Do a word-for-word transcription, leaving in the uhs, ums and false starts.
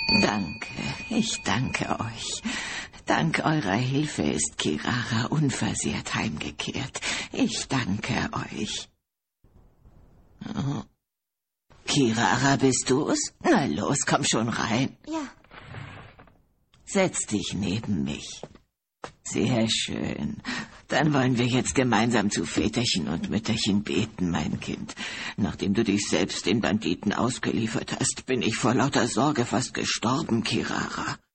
Danke, ich danke euch. Dank eurer Hilfe ist Kirara unversehrt heimgekehrt. Ich danke euch. Oh. Kirara, bist du's? Na los, komm schon rein. Ja. Setz dich neben mich. Sehr schön. Dann wollen wir jetzt gemeinsam zu Väterchen und Mütterchen beten, mein Kind. Nachdem du dich selbst den Banditen ausgeliefert hast, bin ich vor lauter Sorge fast gestorben, Kirara.